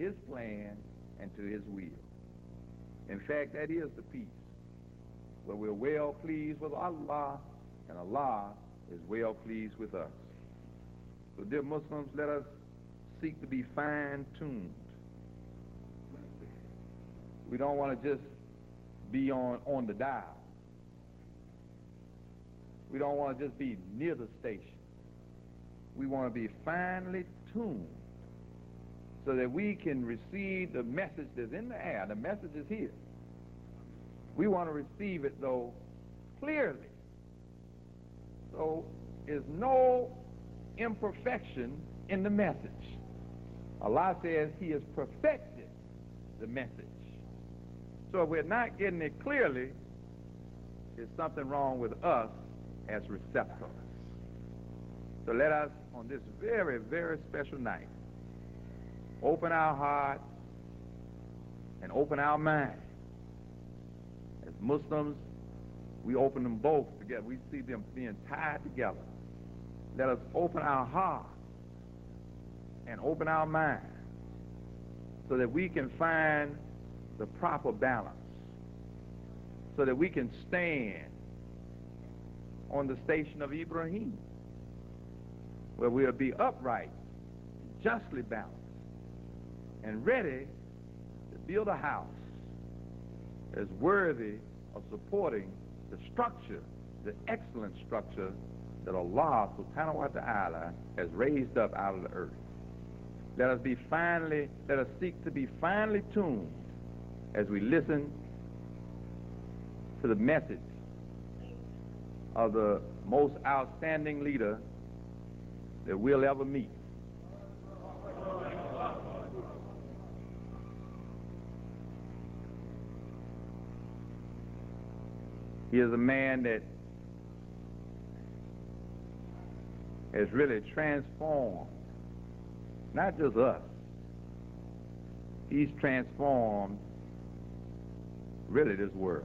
his plan and to his will. In fact, that is the peace, where we're well pleased with Allah, and Allah is well pleased with us. So, dear Muslims, let us seek to be fine-tuned. We don't want to just be on the dial. We don't want to just be near the station. We want to be finely tuned so that we can receive the message that's in the air. The message is here. We want to receive it, though, clearly. So there's no imperfection in the message. Allah says he has perfected the message. So if we're not getting it clearly, there's something wrong with us as receptors. So let us, on this very, very special night, open our hearts and open our minds. As Muslims, we open them both together. We see them being tied together. Let us open our hearts and open our minds so that we can find the proper balance, so that we can stand on the station of Ibrahim, where we'll be upright, justly balanced, and ready to build a house that's worthy of supporting the structure, the excellent structure that Allah subhanahu wa ta'ala has raised up out of the earth. Let us seek to be finely tuned as we listen to the message of the most outstanding leader that we'll ever meet. He is a man that has really transformed not just us. He's transformed really this world.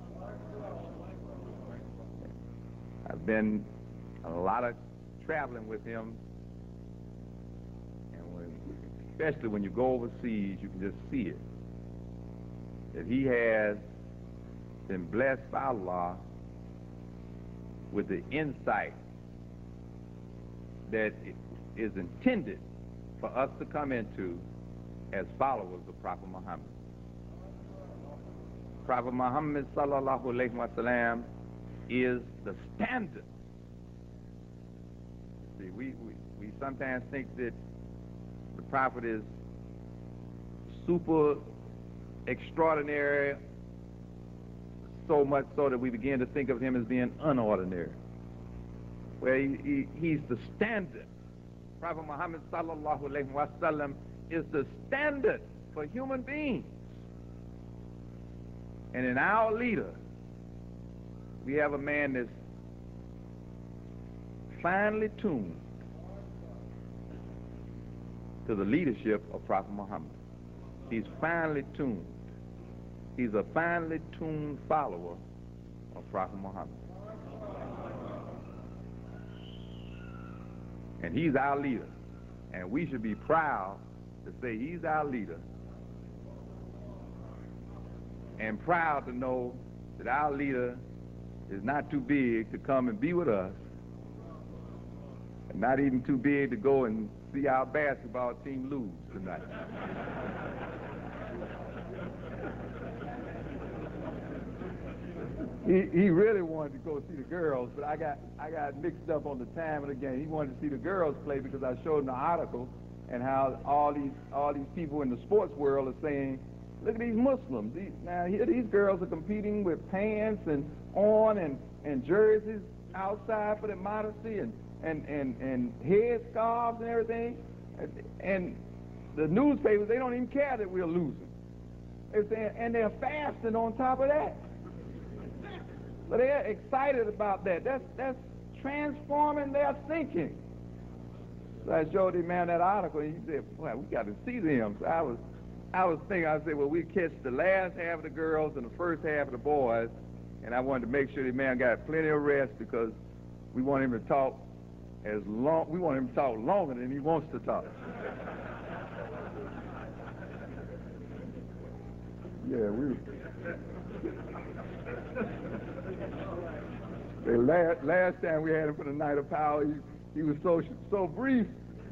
I've been a lot of traveling with him, and especially when you go overseas, you can just see it, that he has been blessed by Allah with the insight that is intended for us to come into as followers of Prophet Muhammad. Prophet Muhammad sallallahu alaihi wasallam is the standard. See, we sometimes think that the Prophet is super extraordinary, so much so that we begin to think of him as being unordinary. Well, he's the standard. Prophet Muhammad sallallahu alaihi wasallam is the standard for human beings. And in our leader, we have a man that's finely tuned to the leadership of Prophet Muhammad. He's finely tuned. He's a finely tuned follower of Prophet Muhammad. And he's our leader. And we should be proud to say he's our leader, and proud to know that our leader is not too big to come and be with us, and not even too big to go and see our basketball team lose tonight. He really wanted to go see the girls, but I got mixed up on the time of the game. He wanted to see the girls play because I showed him the article and how all these people in the sports world are saying, look at these Muslims. These girls are competing with pants and jerseys outside for their modesty and head scarves and everything. And the newspapers, they don't even care that we're losing. They're saying, and they're fasting on top of that. So they're excited about that. That's transforming their thinking. So I showed him, man, that article, and he said, well, we got to see them. So I was thinking, I said, well, we catch the last half of the girls and the first half of the boys, and I wanted to make sure the man got plenty of rest because we want him to talk longer than he wants to talk. Yeah, the last time we had him for the night of power, he was so brief.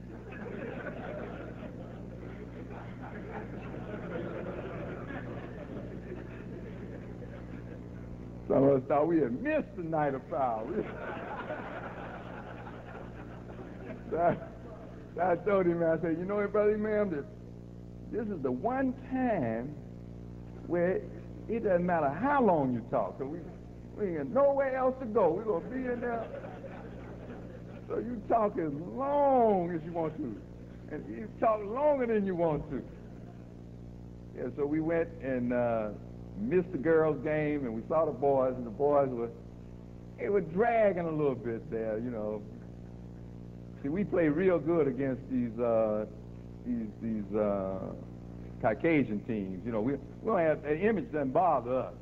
Some of us thought we had missed the night of power. I told him, I said, you know what, Brother Imam, that this is the one time where it doesn't matter how long you talk, because we ain't got nowhere else to go. We're going to be in there. So you talk as long as you want to. And you talk longer than you want to. Yeah, so we went and missed the girls' game, and we saw the boys, and the boys were dragging a little bit there, you know. See, we play real good against these Caucasian teams. You know, we don't have, the image doesn't bother us.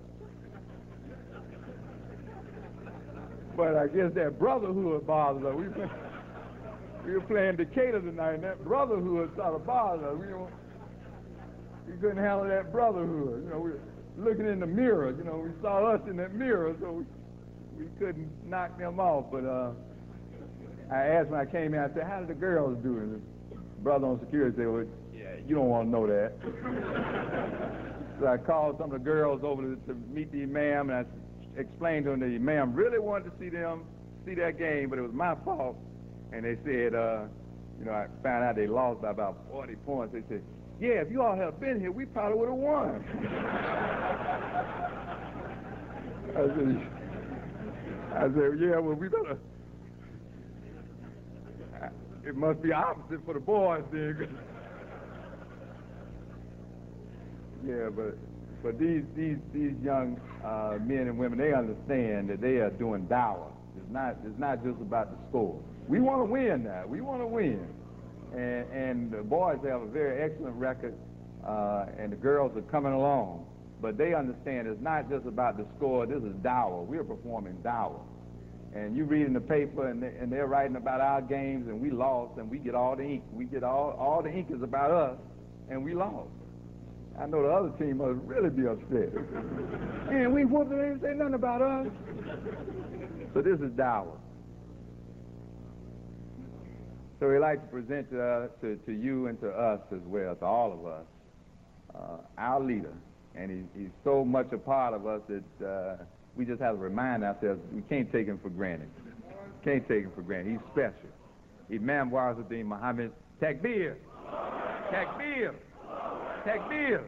But I guess that brotherhood bothers us. We were playing Decatur tonight, and that brotherhood sort of bothers us. We couldn't handle that brotherhood. You know, we were looking in the mirror. You know, we saw us in that mirror, so we couldn't knock them off. But I asked when I came in, I said, how did the girls do? And the brother on security said, well, yeah, you don't want to know that. So I called some of the girls over to meet the imam, and I explained to them the imam really wanted to see that game, but it was my fault. And they said, you know, I found out they lost by about 40 points. They said, yeah, if you all had been here, we probably would have won. I said, yeah, well, we better. It must be opposite for the boys then. Yeah, but these young men and women, they understand that they are doing dawah. It's not just about the score. We want to win now. We want to win. And the boys have a very excellent record, and the girls are coming along. But they understand it's not just about the score. This is dawah. We're performing dawah. And you read in the paper, and they're writing about our games, and we lost, and we get all the ink. We get all the ink is about us, and we lost. I know the other team must really be upset. And we whooped them, they didn't say nothing about us. So this is dawah. So we'd like to present to you and to us as well, to all of us, our leader. And he's so much a part of us that we just have to remind ourselves we can't take him for granted. Can't take him for granted. He's special. Imam Waziruddin Muhammad, Takbir! Takbir! Takbir!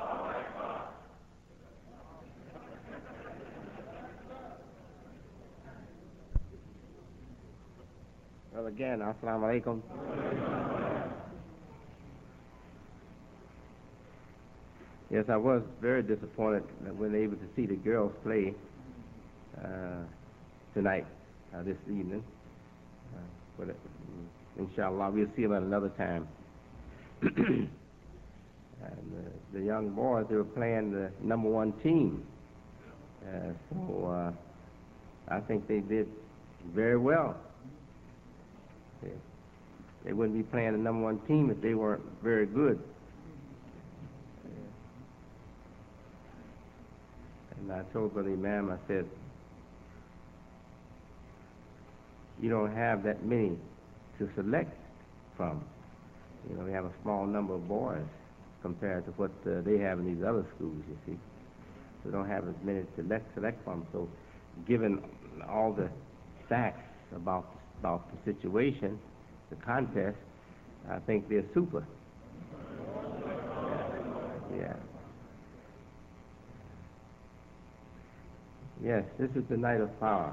Well, again, assalamu alaikum. Yes, I was very disappointed that we weren't able to see the girls play tonight, this evening. But inshallah, we'll see them at another time. And the young boys, they were playing the #1 team. So I think they did very well. They wouldn't be playing the #1 team if they weren't very good. And I told Brother Imam, I said, you don't have that many to select from. You know, we have a small number of boys compared to what they have in these other schools, you see. We don't have as many to select from. So given all the facts about the situation, the contest, I think they're super. Yeah. Yes, this is the night of power.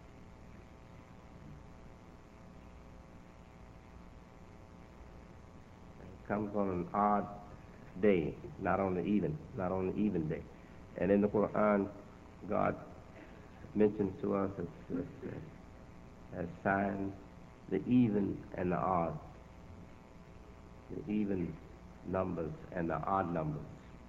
It comes on an odd day, not on the even day. And in the Quran, God mentions to us as signs the even and the odd, the even numbers and the odd numbers.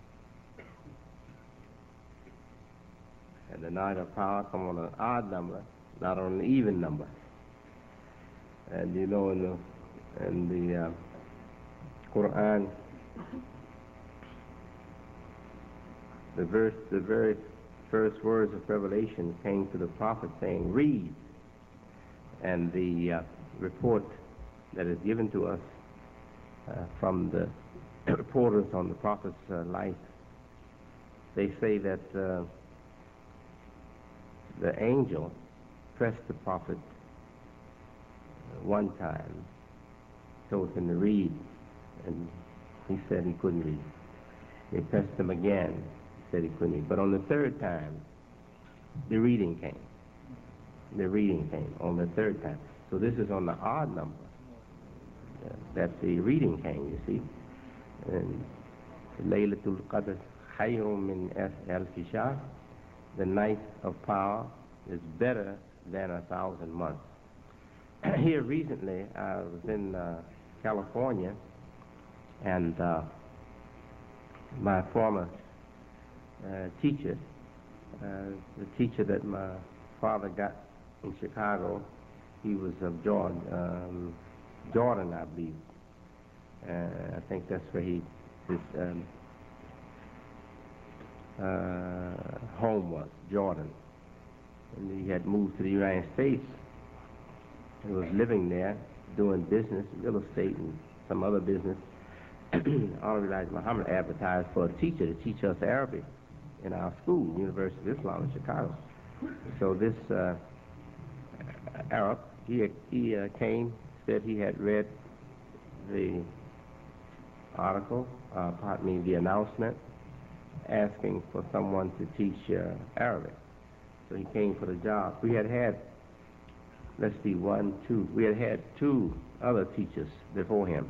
And the night of power come on an odd number, not on an even number. And you know, in the Quran, the very first words of Revelation came to the prophet saying, "Read." And the report that is given to us from the reporters on the prophet's life, they say that the angel pressed the prophet one time, told him to read, and he said he couldn't read. They pressed him again, he said he couldn't read. But on the third time, the reading came. The reading came on the third time. So this is on the odd number that the reading came, you see. And Laylatul Qadr khayrun min alfi shahr, the night of power is better than 1,000 months. Here recently, I was in California, and my former teacher, the teacher that my father got in Chicago, he was of Jordan, I believe. I think that's where his home was, Jordan. And he had moved to the United States and was living there, doing business, real estate and some other business. Honorable Elijah Muhammad advertised for a teacher to teach us Arabic in our school, University of Islam in Chicago. So this Arab, he came, said he had read the article, the announcement, asking for someone to teach Arabic. So he came for the job. We had, let's see, we had two other teachers before him.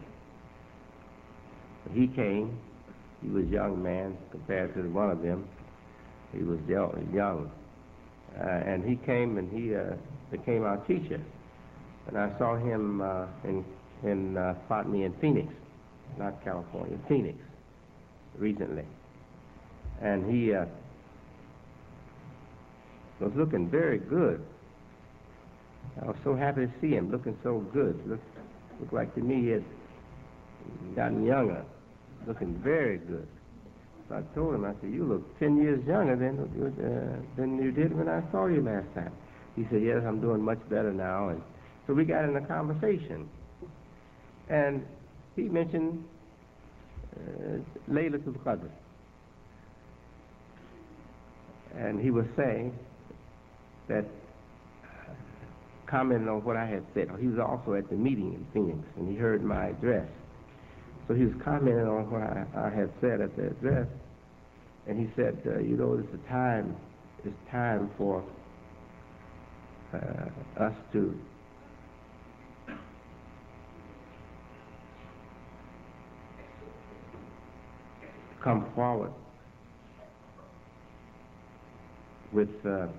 He came, he was a young man compared to one of them. He was young. And he came and he became our teacher. And I saw him fought me in Phoenix, not California, Phoenix, recently. And he was looking very good. I was so happy to see him looking so good. Looked like to me he had gotten younger, looking very good. So I told him, I said, "You look 10 years younger than you did when I saw you last time." He said, "Yes, I'm doing much better now." And so we got in a conversation. And he mentioned Laylatul Qadr. And he was saying that, commenting on what I had said. He was also at the meeting in Phoenix, and he heard my address. So he was commenting on what I had said at the address, and he said, it's time for us to come forward with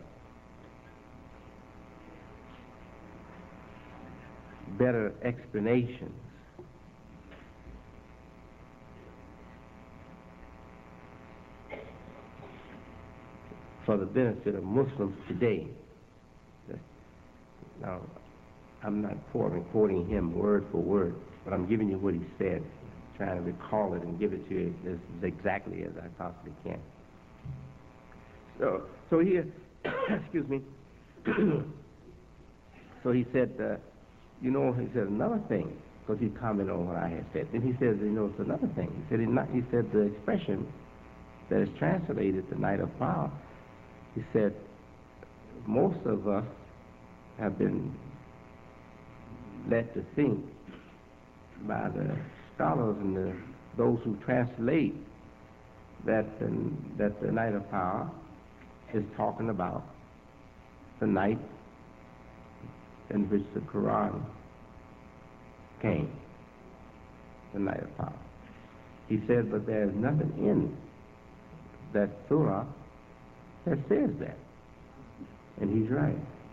better explanations for the benefit of Muslims today. Now, I'm not quoting him word for word, but I'm giving you what he said, trying to recall it and give it to you as exactly as I possibly can. So he, excuse me. So he said, he said another thing, because he commented on what I had said. Then he says, it's another thing. He said the expression that is translated the night of power, he said, most of us have been led to think by the scholars and those who translate that the night of power is talking about the night in which the Quran came, the night of power. He said, but there's nothing in that surah that says that. And he's right.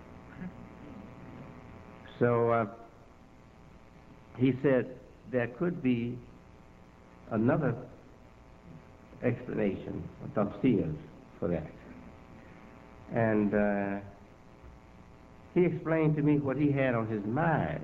So he said there could be another explanation, a tafsir for that. And he explained to me what he had on his mind.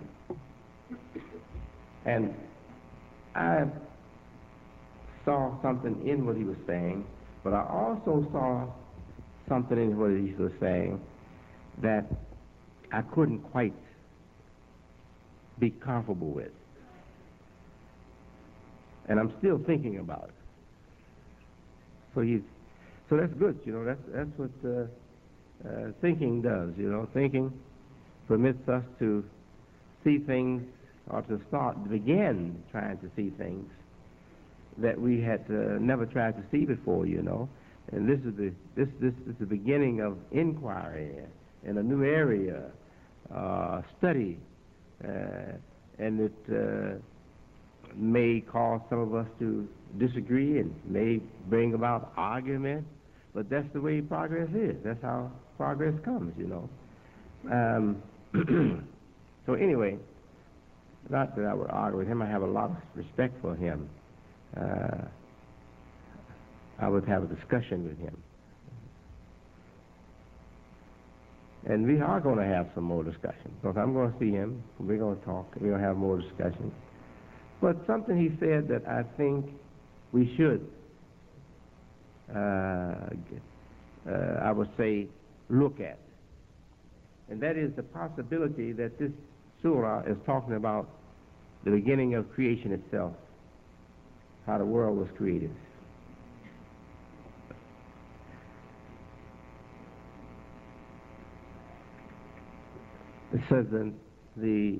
And I saw something in what he was saying But I also saw something in what he was saying that I couldn't quite be comfortable with. And I'm still thinking about it. So that's good, you know. That's what thinking does, you know. Thinking permits us to see things, or to begin trying to see things that we had never tried to see before, you know. And this is the beginning of inquiry in a new area, study, and it may cause some of us to disagree and may bring about argument, but that's the way progress is. That's how progress comes, you know. So anyway, not that I would argue with him. I have a lot of respect for him. I would have a discussion with him. And we are going to have some more discussion, because I'm going to see him. We're going to talk. We're going to have more discussion. But something he said that I think we should, I would say, look at. And that is the possibility that this surah is talking about the beginning of creation itself, how the world was created. It says in the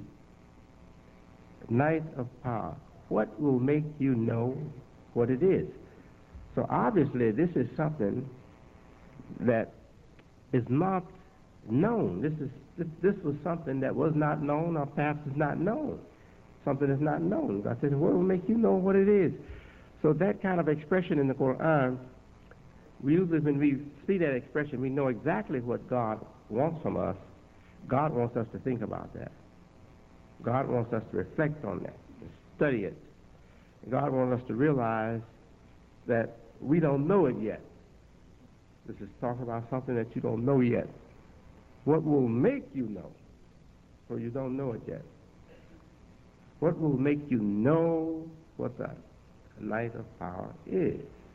night of power, what will make you know what it is? So obviously this is something that is not known. This was something that was not known, or perhaps is not known. Something is not known. God said, what will make you know what it is? So that kind of expression in the Quran, we usually, when we see that expression, we know exactly what God wants from us. God wants us to think about that. God wants us to reflect on that, to study it. God wants us to realize that we don't know it yet. This is talking about something that you don't know yet. What will make you know? So you don't know it yet. What will make you know what the night of power is?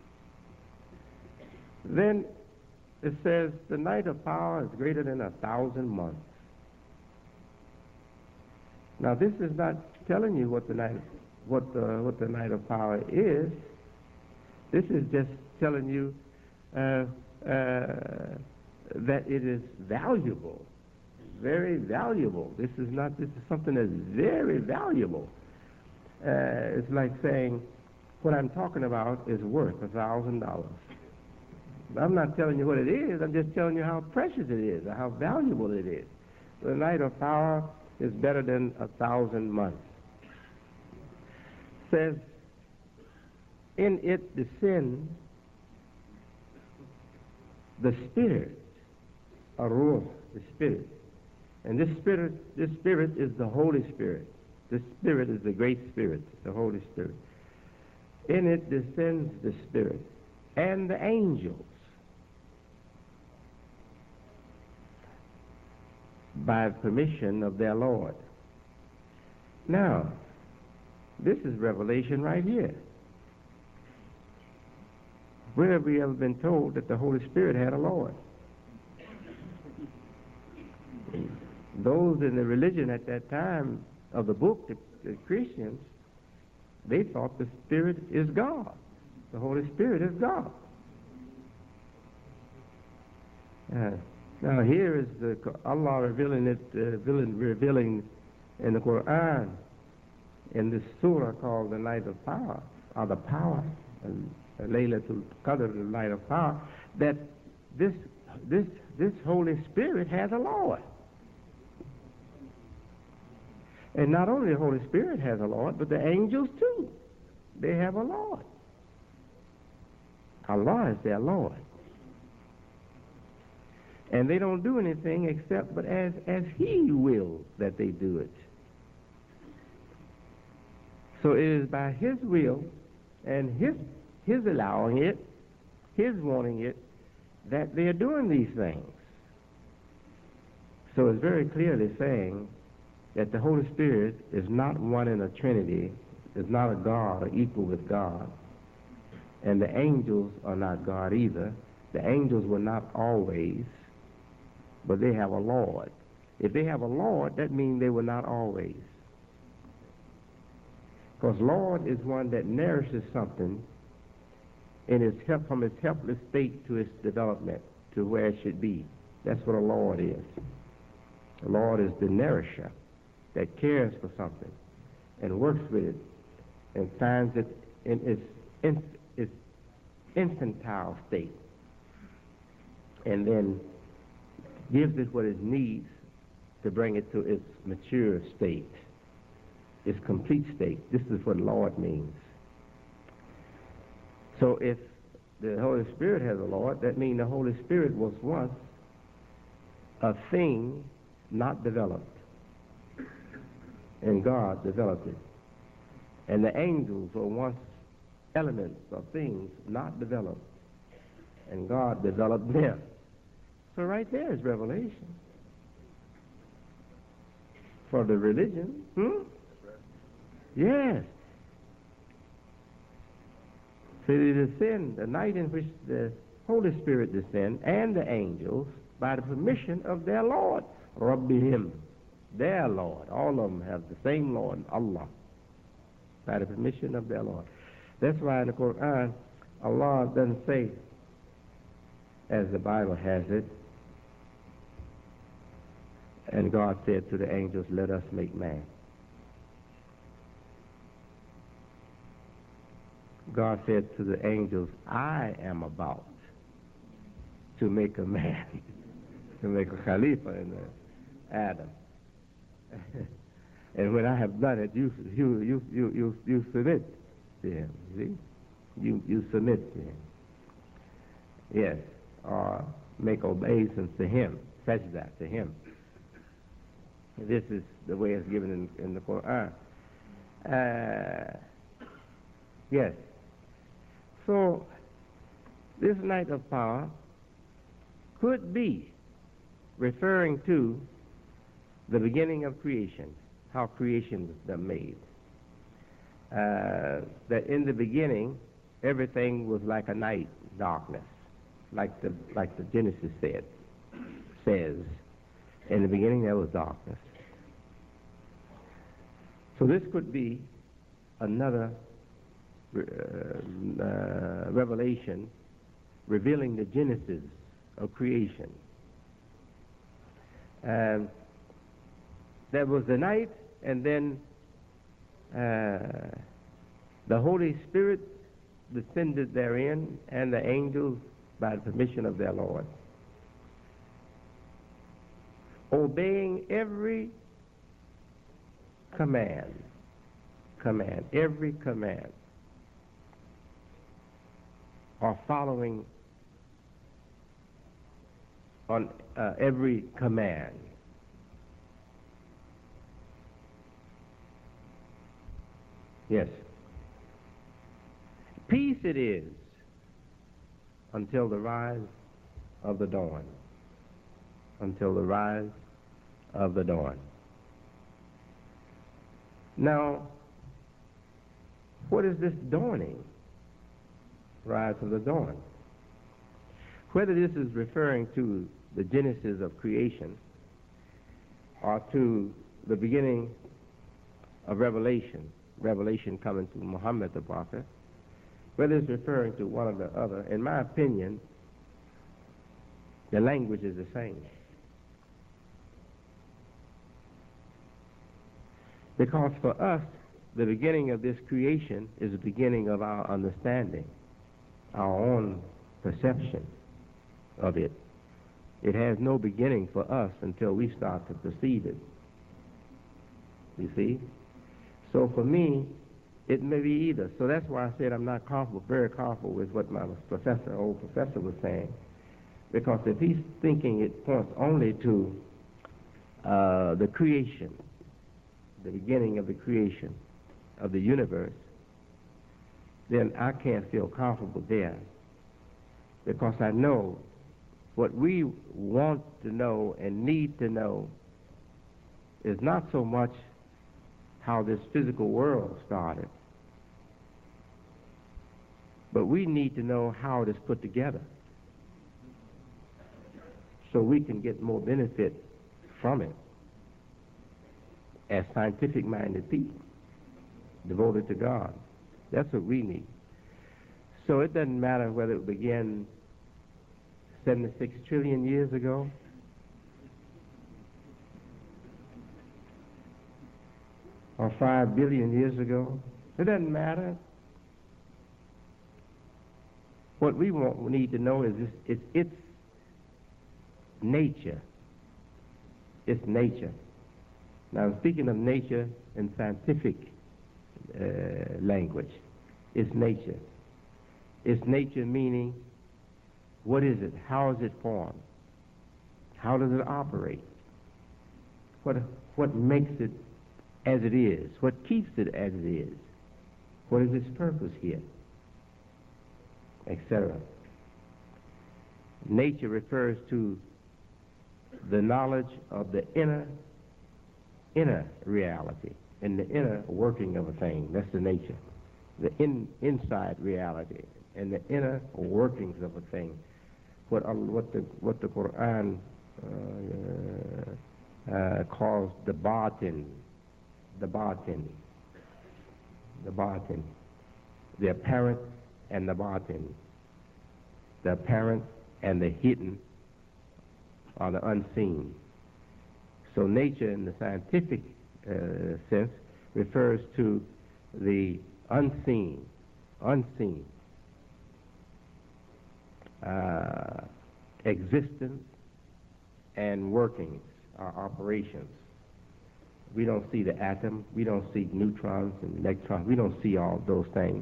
Then it says the night of power is greater than 1,000 months. Now this is not telling you what the night of power is. This is just telling you that it is valuable, very valuable. This is something that's very valuable. It's like saying, what I'm talking about is worth $1,000. I'm not telling you what it is. I'm just telling you how precious it is, or how valuable it is. The night of power is better than 1,000 months. Says, in it descends the Spirit, Ruh, the Spirit. And this Spirit is the Holy Spirit. This Spirit is the Great Spirit, the Holy Spirit. In it descends the Spirit and the angels by permission of their Lord. Now, this is revelation right here. Where have we ever been told that the Holy Spirit had a Lord? Those in the religion at that time of the book, the Christians, they thought the Spirit is God. The Holy Spirit is God. Now here is Allah revealing in the Quran, in this surah called the Night of Power, or the Power, Laylatul Qadr, the Night of Power, that this Holy Spirit has a Lord. And not only the Holy Spirit has a Lord, but the angels too. They have a Lord. Allah is their Lord. And they don't do anything except but as He wills that they do it. So it is by His will and His allowing it, His wanting it, that they are doing these things. So it's very clearly saying that the Holy Spirit is not one in a Trinity, is not a God or equal with God, And the angels are not God either. The angels were not always, but they have a Lord. If they have a Lord, that means they were not always. Because Lord is one that nourishes something from its helpless state to its development, to where it should be. That's what a Lord is. The Lord is the nourisher that cares for something and works with it and finds it in its infantile state, and then gives it what it needs to bring it to its mature state, its complete state. This is what Lord means. So if the Holy Spirit has a Lord, that means the Holy Spirit was once a thing not developed, and God developed it. And the angels were once elements of things not developed, and God developed them. So right there is revelation. For the religion, yes. So they descend, the night in which the Holy Spirit descend, and the angels, by the permission of their Lord, Rabbihim, their Lord. All of them have the same Lord, Allah, by the permission of their Lord. That's why in the Quran, Allah doesn't say, as the Bible has it, and God said to the angels, let us make man. God said to the angels, I am about to make a man, to make a Khalifa in Adam. And when I have done it, you submit to him. See? You submit to him. Yes. Or make obeisance to him. Sajda to him. This is the way it's given in the Quran. Yes. So, this night of power could be referring to the beginning of creation, how creation was made. That in the beginning, everything was like a night, darkness, like the Genesis says. In the beginning, there was darkness. So this could be another revelation revealing the genesis of creation. There was the night, and then the Holy Spirit descended therein, and the angels, by the permission of their Lord, obeying every command, every command, or following on every command. Yes. Peace it is until the rise of the dawn. Until the rise of the dawn. Now, what is this dawning? Rise of the dawn. Whether this is referring to the genesis of creation or to the beginning of revelation coming to Muhammad the Prophet, whether it's referring to one or the other, in my opinion, the language is the same. Because for us, the beginning of this creation is the beginning of our understanding, our own perception of it. It has no beginning for us until we start to perceive it. You see? So for me, it may be either. So that's why I said I'm not very comfortable with what my old professor was saying. Because if he's thinking it points only to the creation, the beginning of the creation of the universe, then I can't feel comfortable there. Because I know what we want to know and need to know is not so much how this physical world started, But we need to know how it is put together so we can get more benefit from it as scientific-minded people devoted to God. That's what we need. So it doesn't matter whether it began 76 trillion years ago or 5 billion years ago. It doesn't matter. What we need to know is its nature. Its nature. Now, I'm speaking of nature in scientific language. Its nature. Its nature meaning, what is it? How is it formed? How does it operate? What makes it as it is? What keeps it as it is? What is its purpose here? Etc. Nature refers to the knowledge of the inner reality and the inner working of a thing. That's the nature. The inside reality and the inner workings of a thing. What the Quran calls the batin, the apparent and the batin, the apparent and the hidden or the unseen. So nature in the scientific sense refers to the unseen existence and workings or operations. We don't see the atom, we don't see neutrons and electrons, we don't see all those things.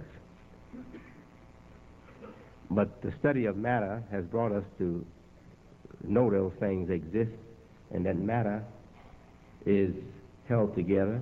But the study of matter has brought us to know those things exist, and that matter is held together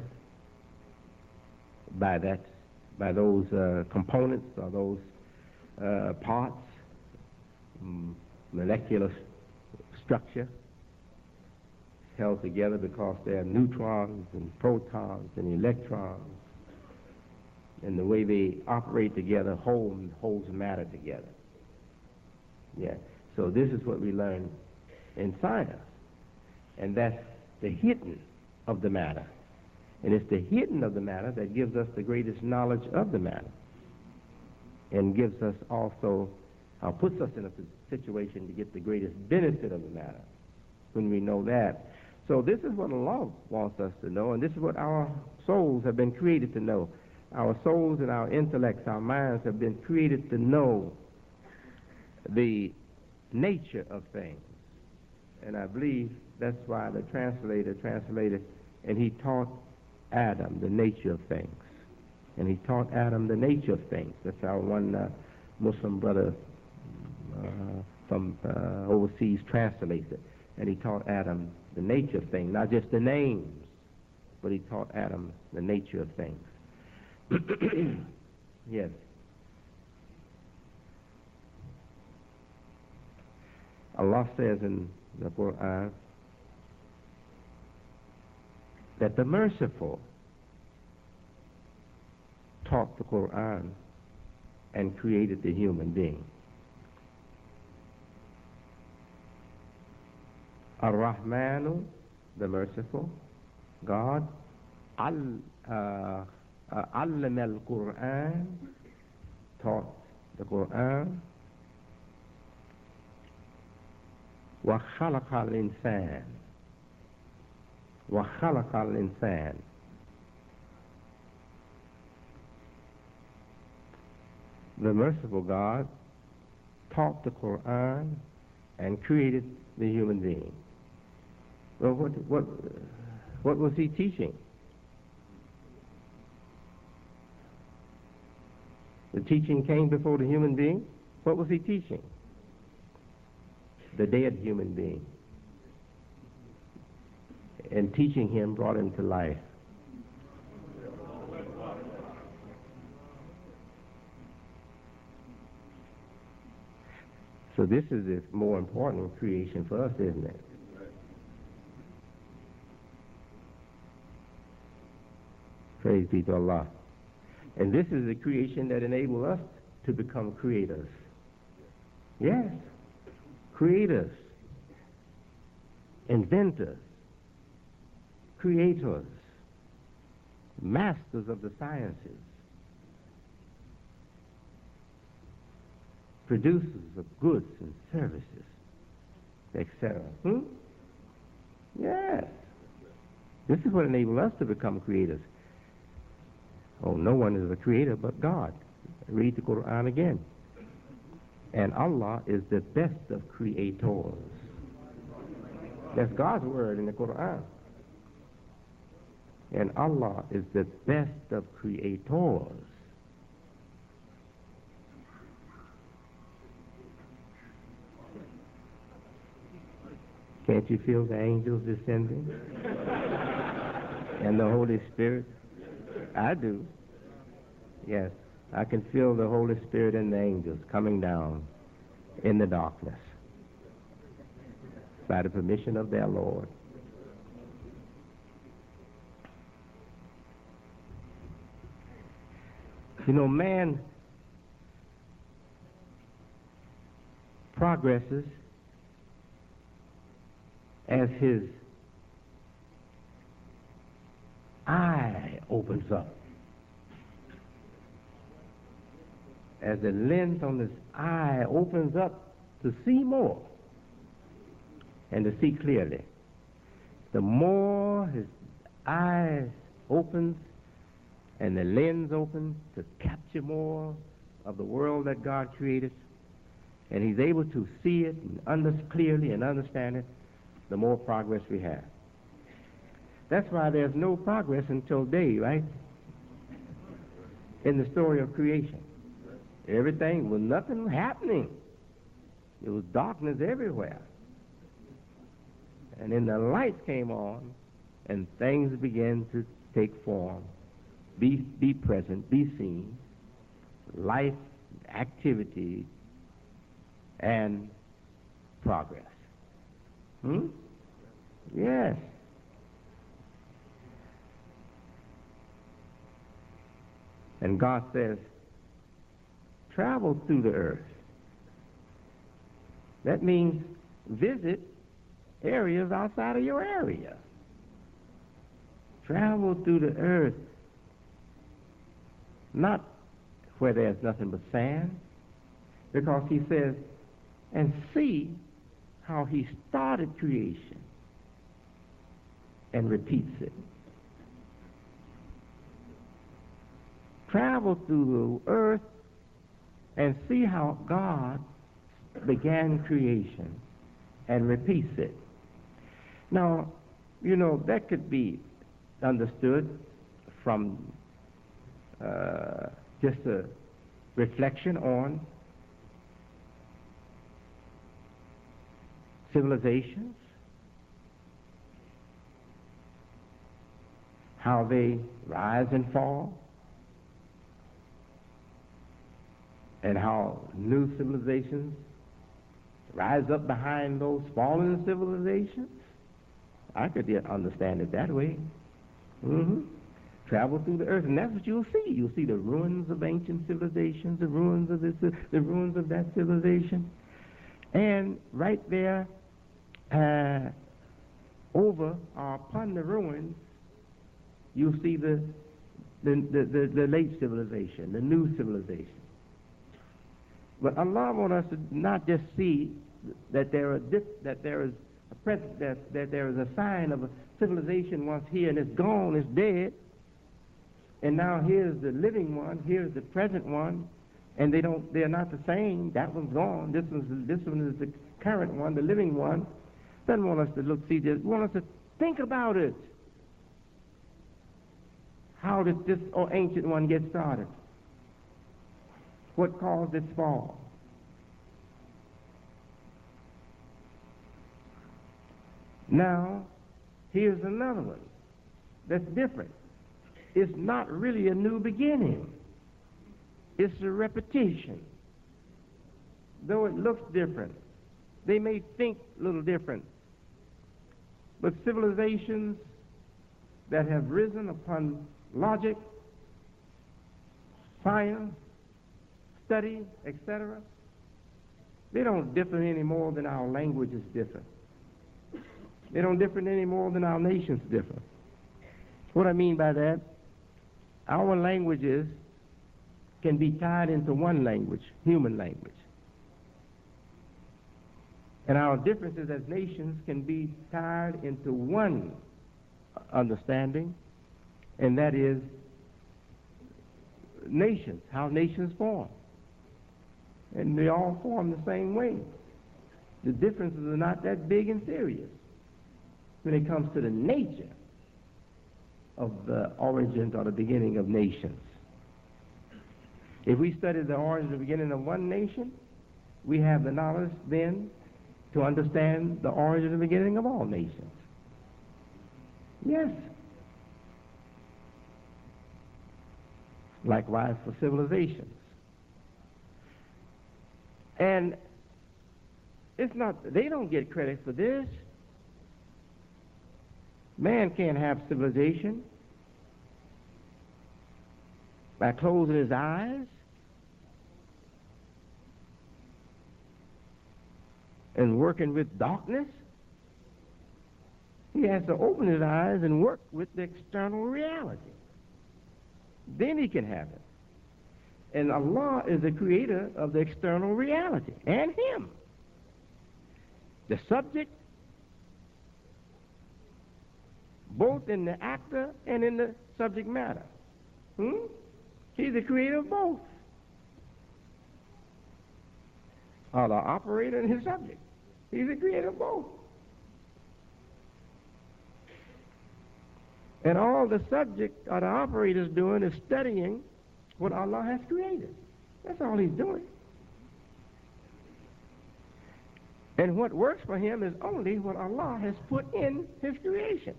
by those components or those parts, molecular structure, held together because there are neutrons and protons and electrons, and the way they operate together holds matter together. Yeah. So this is what we learn in science, and that's the hidden of the matter. And it's the hidden of the matter that gives us the greatest knowledge of the matter, and gives us also, puts us in a situation to get the greatest benefit of the matter when we know that. So this is what Allah wants us to know, and this is what our souls have been created to know. Our souls and our intellects, our minds have been created to know the nature of things. And I believe that's why the translator translated, and he taught Adam the nature of things. And he taught Adam the nature of things. That's how one Muslim brother from overseas translates it. And he taught Adam the nature of things, not just the names, but he taught Adam the nature of things. Yes. Allah says in the Quran that the merciful taught the Quran and created the human being. Ar-Rahmanu, the merciful, God, Allama al-Quran, taught the Quran, wa khalaqa al-insan, wa khalaqa al-insan. The merciful God taught the Quran and created the human being. Well, what was he teaching? The teaching came before the human being. What was he teaching? The dead human being. And teaching him brought him to life. So this is the more important creation for us, isn't it? Praise be to Allah. And this is the creation that enables us to become creators. Yes, creators, inventors, creators, masters of the sciences, producers of goods and services, etc. Yes. This is what enables us to become creators. Oh, no one is a creator but God. Read the Quran again. And Allah is the best of creators. That's God's word in the Quran. And Allah is the best of creators. Can't you feel the angels descending? And the Holy Spirit? I do. Yes, I can feel the Holy Spirit and the angels coming down in the darkness by the permission of their Lord. You know, man progresses as his eye opens up. As the lens on his eye opens up to see more and to see clearly. The more his eyes opens and the lens opens to capture more of the world that God created, and he's able to see it and clearly and understand it, the more progress we have. That's why there's no progress until day, right? In the story of creation. Everything was nothing happening. There was darkness everywhere. And then the lights came on and things began to take form, be present, be seen, life, activity, and progress. Yes. And God says, travel through the earth. That means visit areas outside of your area. Travel through the earth, not where there's nothing but sand, because he says, and see how he started creation and repeats it. Travel through the earth and see how God began creation and repeats it. Now, you know, that could be understood from just a reflection on civilizations, how they rise and fall, and how new civilizations rise up behind those fallen civilizations. I could understand it that way. Travel through the earth, and that's what you'll see. You'll see the ruins of ancient civilizations, the ruins of this, the ruins of that civilization. And right there, over or upon the ruins, you'll see the late civilization, the new civilization. But Allah wants us to not just see that there is a sign of a civilization once here and it's gone, it's dead, and now here's the living one, here's the present one, and they're not the same. That one's gone. This one is the current one, the living one. Doesn't want us to want us to think about it. How did this ancient one get started? What caused its fall? Now, here's another one that's different. It's not really a new beginning. It's a repetition. Though it looks different, they may think a little different. But civilizations that have risen upon logic, science, study, etc., they don't differ any more than our languages differ. They don't differ any more than our nations differ. What I mean by that, our languages can be tied into one language, human language. And our differences as nations can be tied into one understanding, and that is nations, how nations form. And they all form the same way. The differences are not that big and serious when it comes to the nature of the origins or the beginning of nations. If we study the origin and the beginning of one nation, we have the knowledge then to understand the origin and the beginning of all nations. Yes. Likewise for civilizations. And it's not, they don't get credit for this. Man can't have civilization by closing his eyes and working with darkness. He has to open his eyes and work with the external reality. Then he can have it. And Allah is the creator of the external reality, and him. The subject, both in the actor and in the subject matter. He's the creator of both. Or the operator and his subject. He's the creator of both. And all the subject or the operator is doing is studying what Allah has created. That's all he's doing. And what works for him is only what Allah has put in his creation.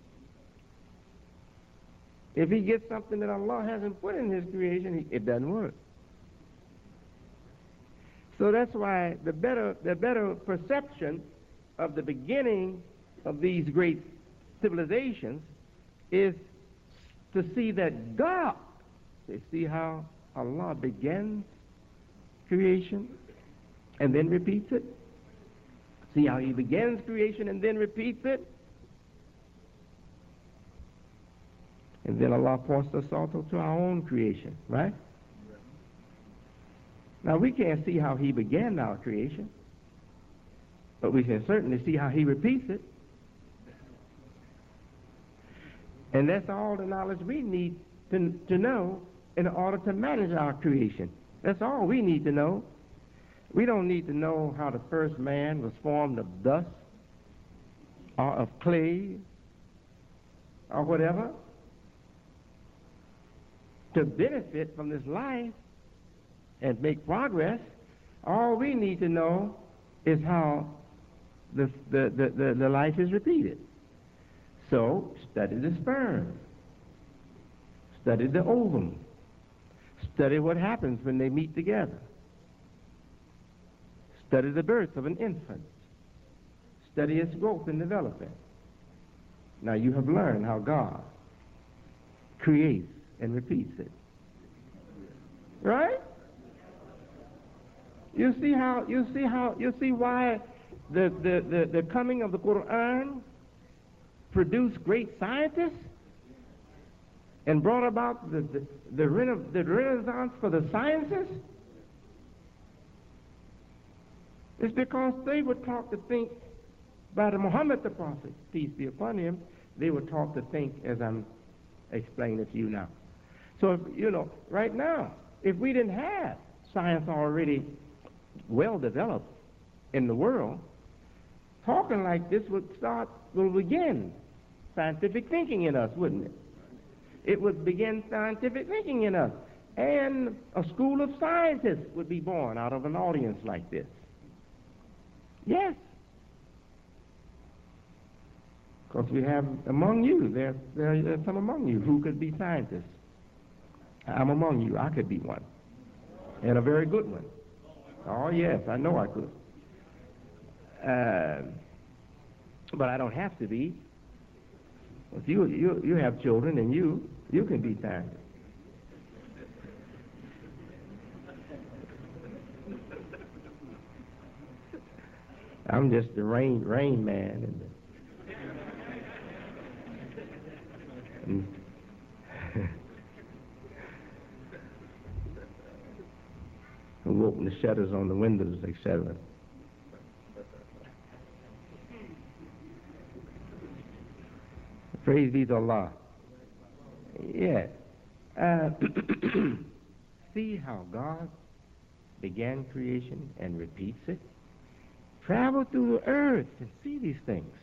If he gets something that Allah hasn't put in his creation, it doesn't work. So that's why the better perception of the beginning of these great civilizations is to see that God, you see how Allah begins creation and then repeats it? See how he begins creation and then repeats it? And then Allah points us also to our own creation, right? Now, we can't see how he began our creation, but we can certainly see how he repeats it. And that's all the knowledge we need to know in order to manage our creation. That's all we need to know. We don't need to know how the first man was formed of dust or of clay or whatever. To benefit from this life and make progress, all we need to know is how the life is repeated. So, study the sperm. Study the ovum. Study what happens when they meet together. Study the birth of an infant. Study its growth and development. Now you have learned how God creates and repeats it. Right? You see why the coming of the Quran produced great scientists and brought about the renaissance for the sciences? It's because they were taught to think by the Muhammad the Prophet, peace be upon him. They were taught to think as I'm explaining it to you now. So, right now, if we didn't have science already well developed in the world, talking like this will begin scientific thinking in us, wouldn't it? It would begin scientific thinking in us. And a school of scientists would be born out of an audience like this. Yes. Because we have among you, there are some among you who could be scientists. I'm among you. I could be one. And a very good one. Oh, yes, I know I could. But I don't have to be. If you have children and you can be scientists. I'm just the rain man. Who open the shutters on the windows, etc. Praise be to Allah. Yes. See how God began creation and repeats it? Travel through the earth and see these things.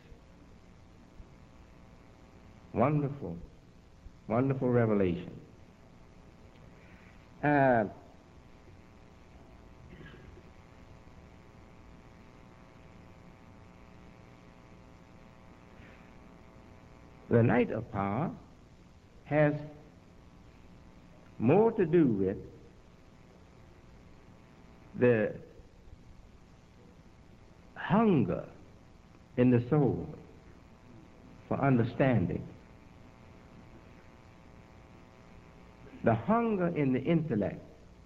Wonderful, wonderful revelation. The night of power has more to do with the hunger in the soul for understanding, the hunger in the intellect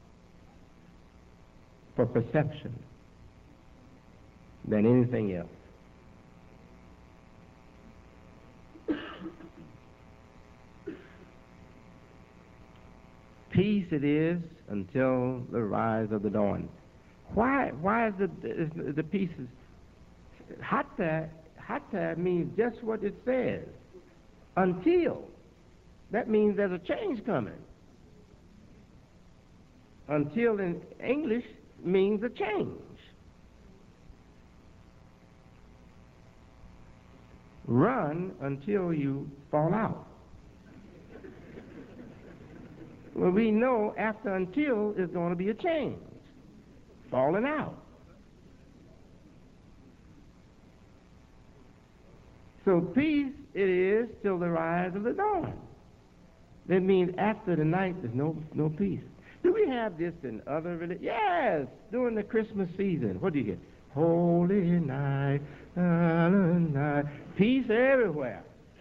for perception than anything else. Peace it is until the rise of the dawn. Why is the peace? Hatta means just what it says. Until. That means there's a change coming. Until in English means a change. Run until you fall out. Well, we know after until is going to be a change. Falling out. So peace it is till the rise of the dawn. That means after the night there's no peace. Do we have this in other religions? Yes, during the Christmas season. What do you get? Holy night, silent night, peace everywhere.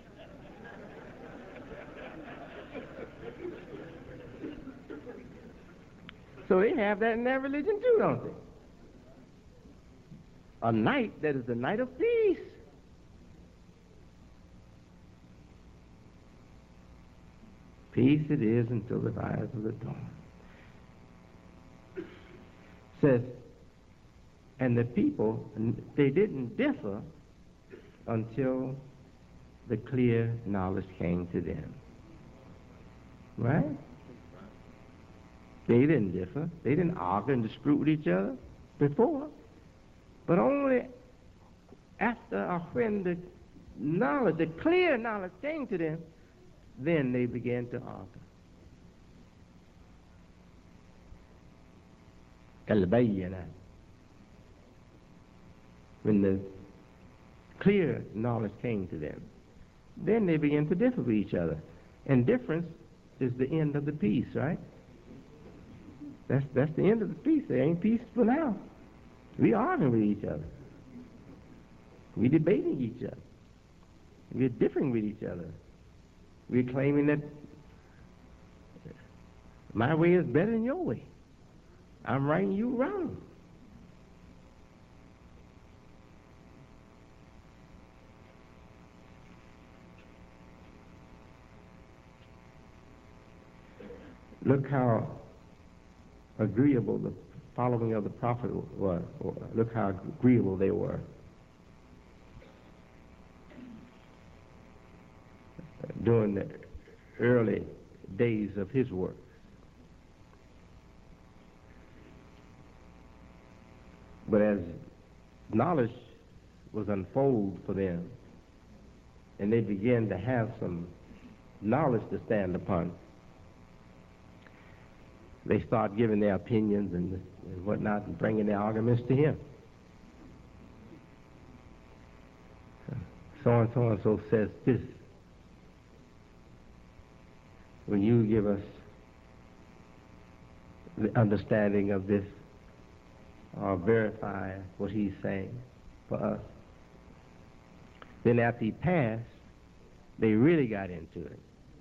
So they have that in their religion too, don't they? A night that is the night of peace. Peace it is until the rise of the dawn. Says, and the people, they didn't differ until the clear knowledge came to them. Right? They didn't differ. They didn't argue and dispute with each other before. But only after or when the knowledge, the clear knowledge came to them, then they began to argue. Al-Bayyinah. When the clear knowledge came to them, then they began to differ with each other. And difference is the end of the peace, right? That's the end of the peace. There ain't peace for now. We arguing with each other. We debating each other. We're differing with each other. We're claiming that my way is better than your way. I'm right and you wrong. Look how agreeable the following of the prophet was. Look how agreeable they were. During the early days of his work. But as knowledge was unfolded for them, and they began to have some knowledge to stand upon, they start giving their opinions and whatnot and bringing their arguments to him. So-and-so says this. Will you give us the understanding of this or verify what he's saying for us? Then after he passed, they really got into it.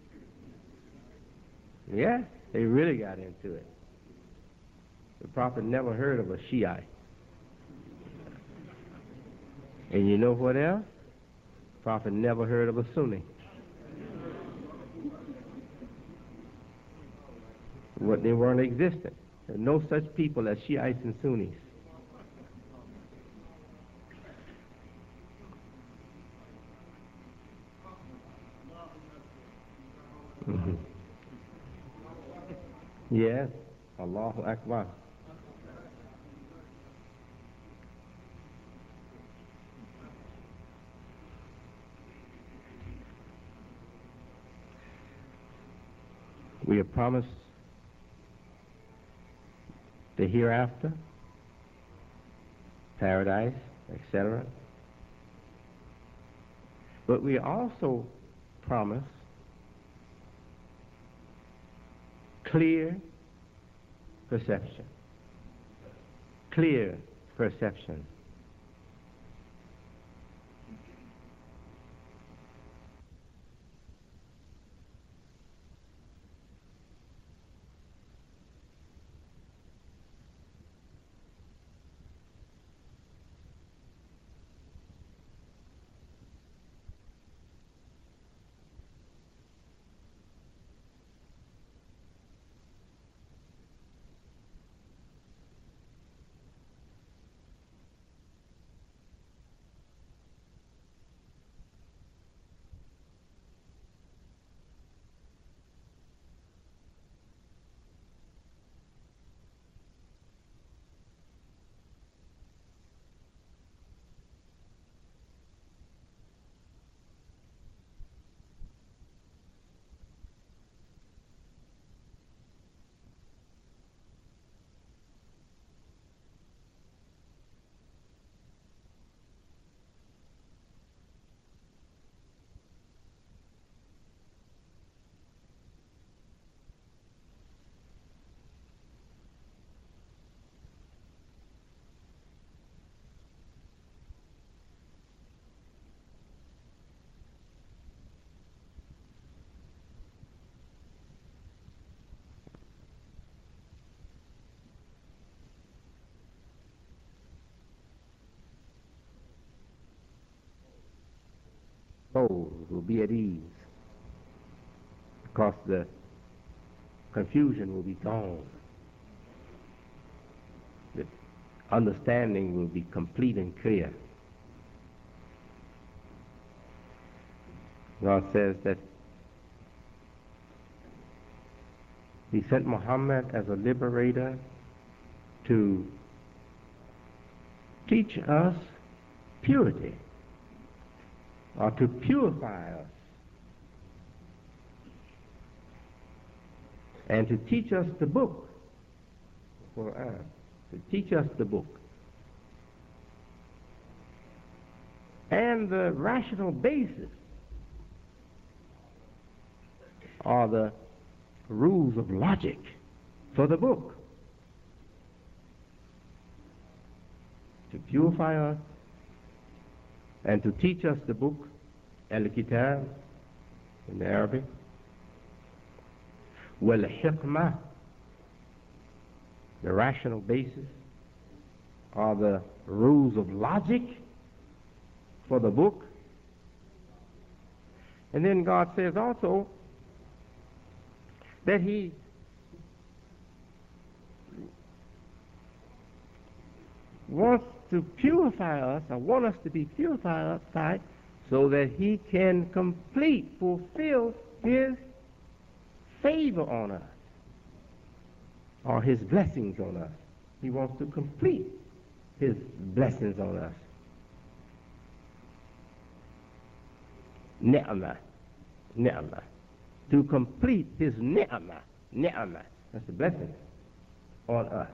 Yeah, they really got into it. The prophet never heard of a Shiite. And you know what else? Prophet never heard of a Sunni. What they weren't existent. There are no such people as Shiites and Sunnis. Mm-hmm. Yes, Allahu Akbar. We are promised the hereafter, paradise, etc. But we are also promised clear perception. Clear perception. Souls will be at ease because the confusion will be gone. The understanding will be complete and clear. God says that He sent Muhammad as a liberator to teach us purity, or to purify us, and to teach us the book, the Quran, to teach us the book, and the rational basis, or the rules of logic for the book, to purify us and to teach us the book, Al-Kitab, in Arabic, Wal-Hikmah, the rational basis, or the rules of logic for the book. And then God says also that He wants to purify us, or want us to be purified so that He can fulfill His favor on us, or His blessings on us. He wants to complete His blessings on us. Ni'mah, ni'mah. To complete His ni'mah, ni'mah. That's the blessing on us.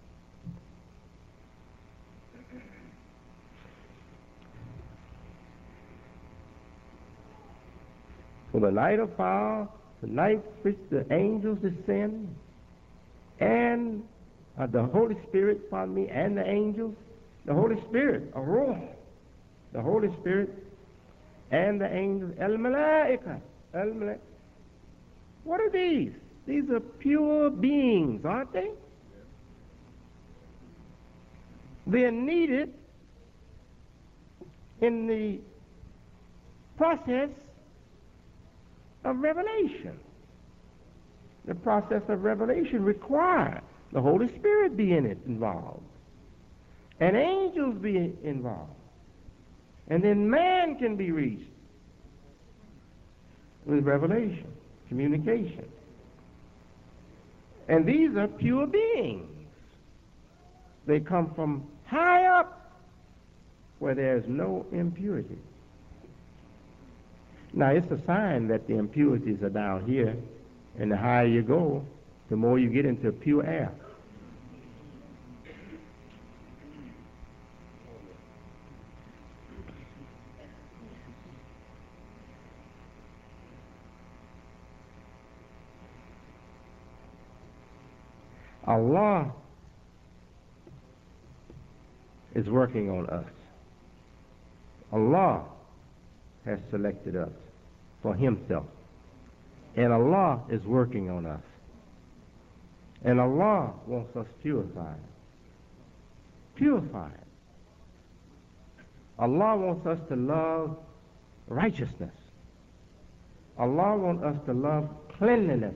For the night of fire, the night which the angels descend, and the Holy Spirit, pardon me, and the angels, the Holy Spirit, Ar-Ruh, the Holy Spirit, and the angels, Al-Malaika, Al-Malaika. What are these? These are pure beings, aren't they? They are needed in the process of revelation. The process of revelation requires the Holy Spirit be in it involved, and angels be involved, and then man can be reached with revelation, communication. And these are pure beings. They come from high up where there's no impurity. Now, it's a sign that the impurities are down here, and the higher you go, the more you get into pure air. Allah is working on us. Allah has selected us for himself. And Allah is working on us. And Allah wants us purified. Purified. Allah wants us to love righteousness. Allah wants us to love cleanliness.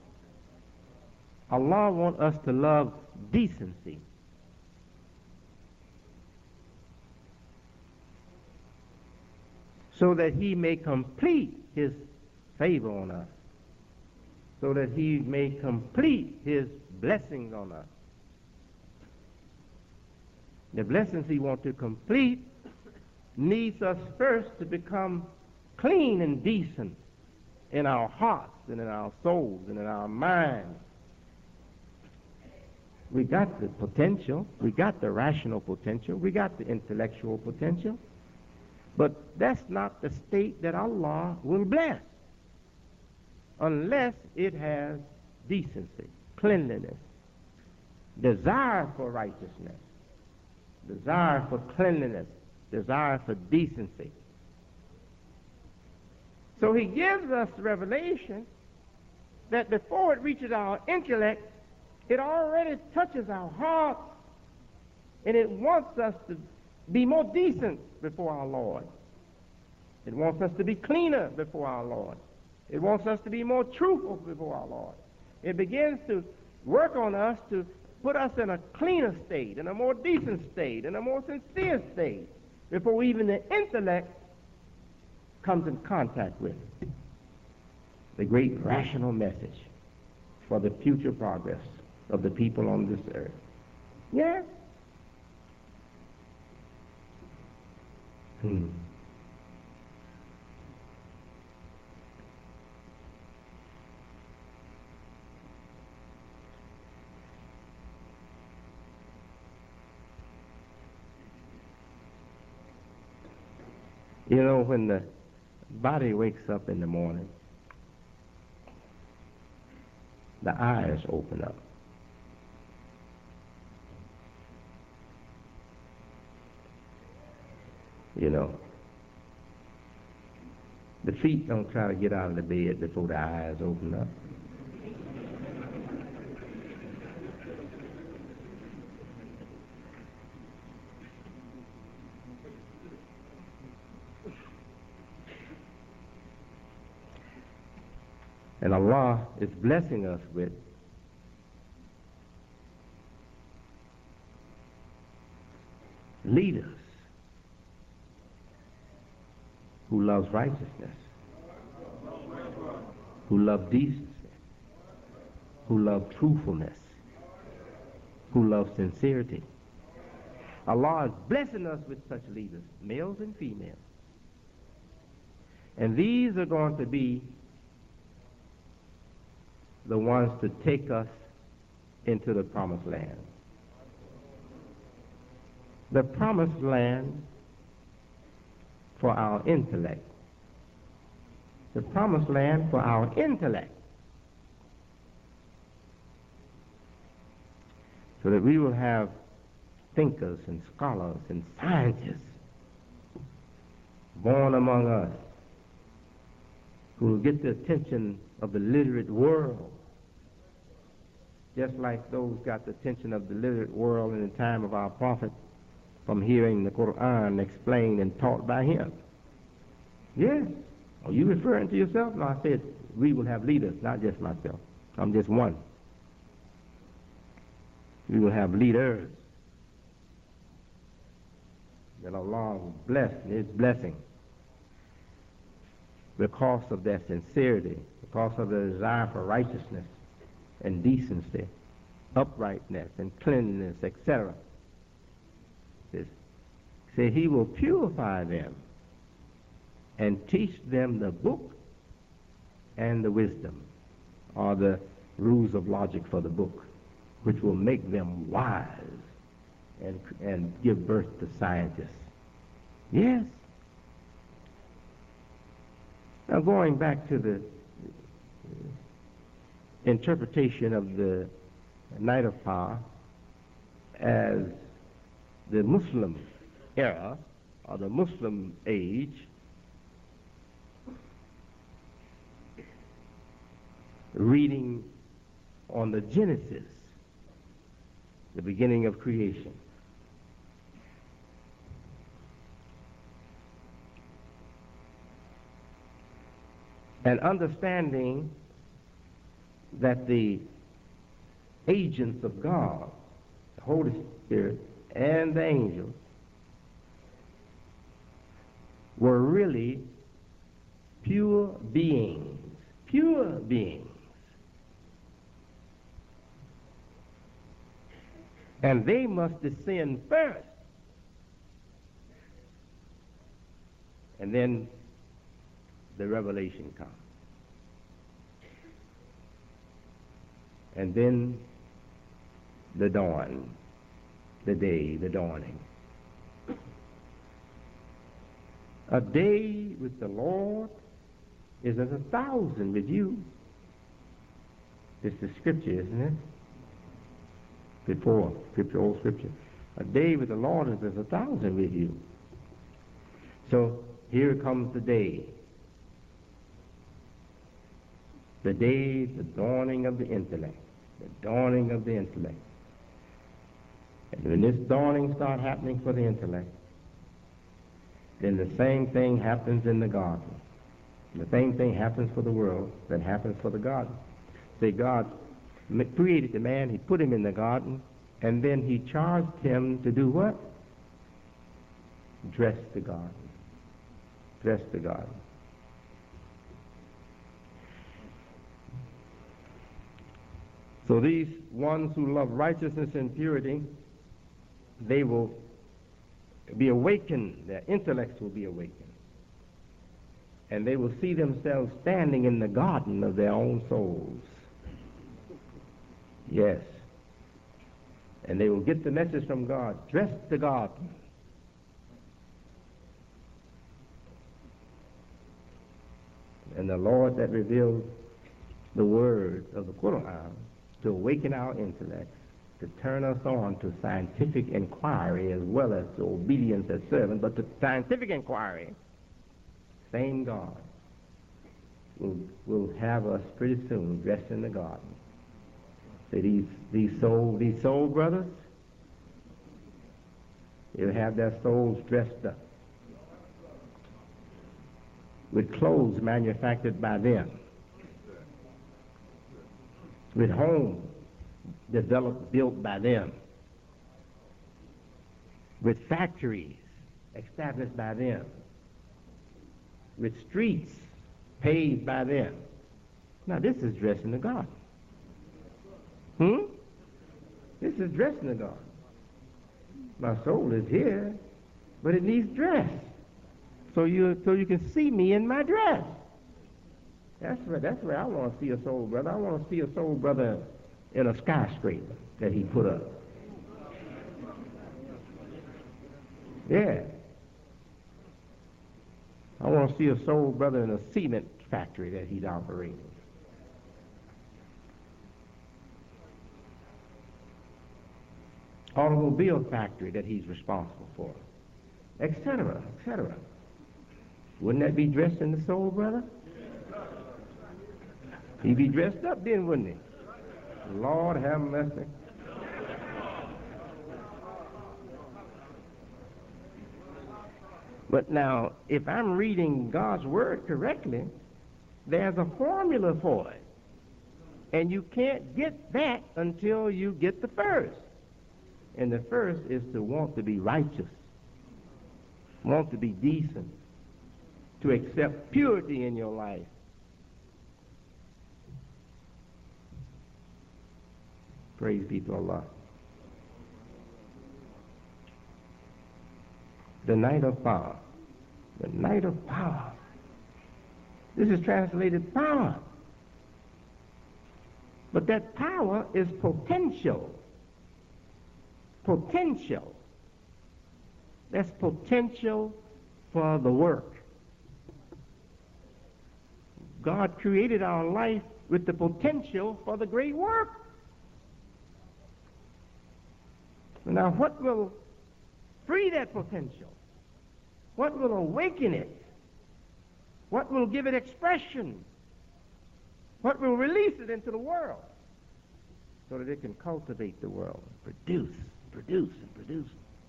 Allah wants us to love decency. So that he may complete his favor on us. So that he may complete his blessings on us. The blessings he wants to complete needs us first to become clean and decent in our hearts and in our souls and in our minds. We got the potential, we got the rational potential, we got the intellectual potential, but that's not the state that Allah will bless unless it has decency, cleanliness, desire for righteousness, desire for cleanliness, desire for decency. So he gives us revelation that before it reaches our intellect, it already touches our heart, and it wants us to be more decent before our Lord. It wants us to be cleaner before our Lord. It wants us to be more truthful before our Lord. It begins to work on us to put us in a cleaner state, in a more decent state, in a more sincere state, before even the intellect comes in contact with it. The great rational message for the future progress of the people on this earth. Yes? You know, when the body wakes up in the morning, the eyes open up. You know, the feet don't try to get out of the bed before the eyes open up. And Allah is blessing us with leaders who loves righteousness, who love decency, who love truthfulness, who love sincerity. Allah is blessing us with such leaders, males and females. And these are going to be the ones to take us into the promised land. The promised land for our intellect. The promised land for our intellect. So that we will have thinkers and scholars and scientists born among us who will get the attention of the literate world, just like those got the attention of the literate world in the time of our prophet, from hearing the Quran explained and taught by him. Yes. Are you referring to yourself? No, I said we will have leaders, not just myself. I'm just one. We will have leaders that Allah will bless in His blessing because of their sincerity, because of their desire for righteousness and decency, uprightness and cleanliness, etc. Say He will purify them and teach them the book and the wisdom, or the rules of logic for the book, which will make them wise and give birth to scientists. Yes. Now, going back to the interpretation of the Night of Power as the Muslim era or the Muslim age, reading on the Genesis, the beginning of creation. And understanding that the agents of God, the Holy Spirit and the angels, were really pure beings. Pure beings. And they must descend first. And then the revelation comes. And then the dawn, the day, the dawning. A day with the Lord is as 1,000 with you. It's the scripture, isn't it? Before scripture, old scripture. A day with the Lord is as 1,000 with you. So here comes the day. The day, the dawning of the intellect. The dawning of the intellect. And when this dawning starts happening for the intellect, then the same thing happens in the garden. The same thing happens for the world that happens for the garden. See, God created the man, He put him in the garden, and then He charged him to do what? Dress the garden. Dress the garden. So these ones who love righteousness and purity, they will be awakened, their intellects will be awakened. And they will see themselves standing in the garden of their own souls. Yes. And they will get the message from God, dress the garden. And the Lord that revealed the word of the Quran to awaken our intellects, to turn us on to scientific inquiry as well as to obedience as servants, but to scientific inquiry, same God will have us pretty soon dressed in the garden. See, these soul brothers, they'll have their souls dressed up with clothes manufactured by them, with homes built by them, with factories established by them, with streets paved by them. Now this is dressing the garden. This is dressing the garden. My soul is here, but it needs dress. So you can see me in my dress. That's where I want to see a soul brother. I want to see a soul brother in a skyscraper that he put up. Yeah. I want to see a soul brother in a cement factory that he's operating. Automobile factory that he's responsible for, etc., etc. Wouldn't that be dressed in the soul, brother? He'd be dressed up then, wouldn't he? Lord have mercy. But now, if I'm reading God's Word correctly, there's a formula for it. And you can't get that until you get the first. And the first is to want to be righteous, want to be decent, to accept purity in your life. Praise be to Allah. The night of power. The night of power. This is translated power. But that power is potential. Potential. That's potential for the work. God created our life with the potential for the great work. Now, what will free that potential? What will awaken it? What will give it expression? What will release it into the world so that it can cultivate the world, produce, and produce?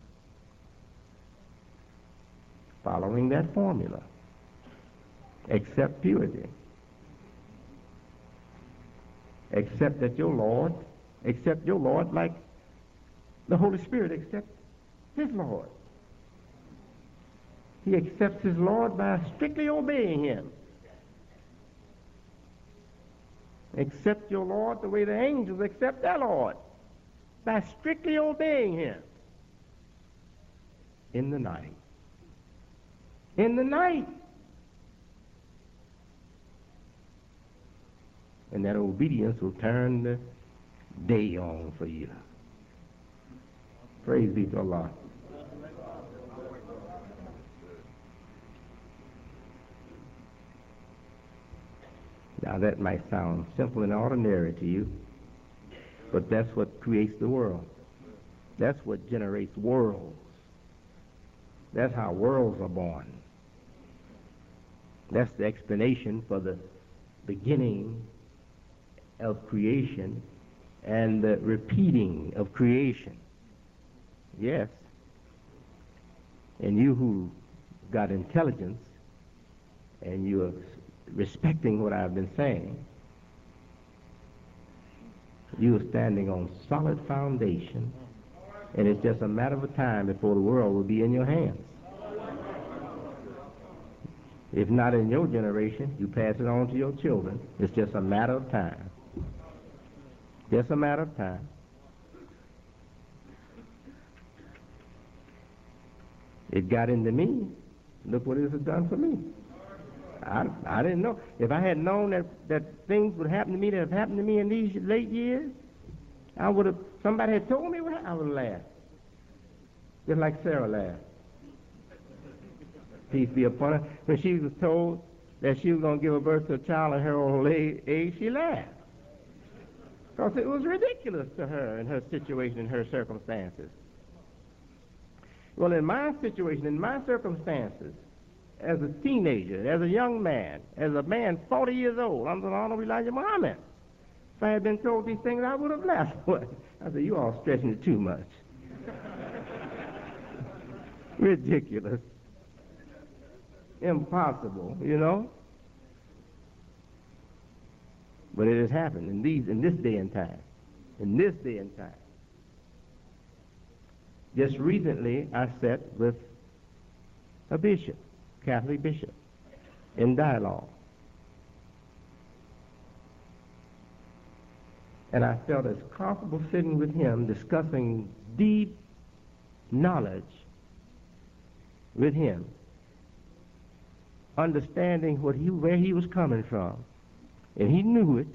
Following that formula. Accept purity. Accept your Lord like the Holy Spirit accepts his Lord. He accepts his Lord by strictly obeying him. Accept your Lord the way the angels accept their Lord, by strictly obeying him. In the night. In the night. And that obedience will turn the day on for you. Praise be to Allah. Now that might sound simple and ordinary to you, but that's what creates the world. That's what generates worlds. That's how worlds are born. That's the explanation for the beginning of creation and the repeating of creation. Yes. And you who got intelligence and you are respecting what I've been saying, you are standing on solid foundation, and it's just a matter of time before the world will be in your hands. If not in your generation, you pass it on to your children. It's just a matter of time. Just a matter of time. It got into me. Look what it has done for me. I didn't know. If I had known that things would happen to me that have happened to me in these late years, I would have, somebody had told me what happened, I would have laughed. Just like Sarah laughed. Peace be upon her. When she was told that she was going to give birth to a child at her old age, she laughed. Because it was ridiculous to her in her situation, in her circumstances. Well, in my situation, in my circumstances, as a teenager, as a young man, as a man 40 years old, I'm the Honorable Elijah Muhammad. If I had been told these things, I would have laughed. I said, you all stretching it too much. Ridiculous. Impossible, you know. But it has happened in this day and time. In this day and time. Just recently, I sat with a bishop, Catholic bishop, in dialogue. And I felt as comfortable sitting with him, discussing deep knowledge with him, understanding where he was coming from. And he knew it.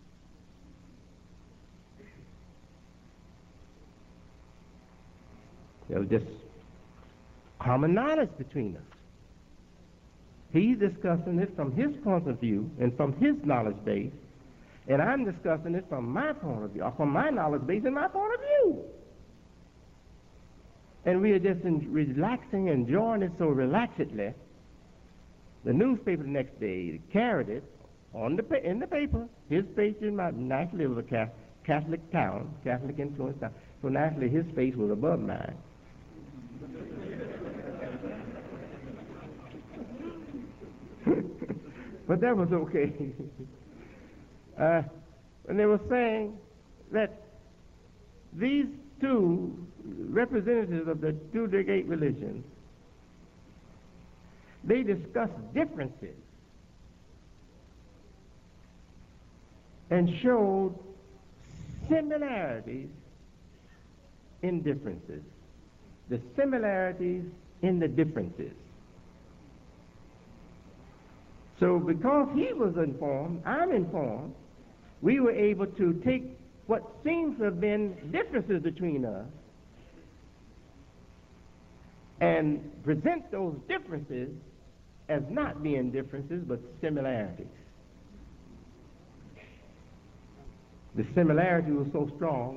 There was just common knowledge between us. He's discussing it from his point of view and from his knowledge base, and I'm discussing it from my point of view, or from my knowledge base and my point of view. And we are just relaxing, enjoying it so relaxedly. The newspaper the next day carried it in the paper. His face naturally was a Catholic town, Catholic influenced town. So naturally his face was above mine. But that was okay. And they were saying that these two representatives of the two great religions, they discussed differences and showed similarities in differences. The similarities in the differences. So because he was informed, I'm informed, we were able to take what seems to have been differences between us and present those differences as not being differences but similarities. The similarity was so strong,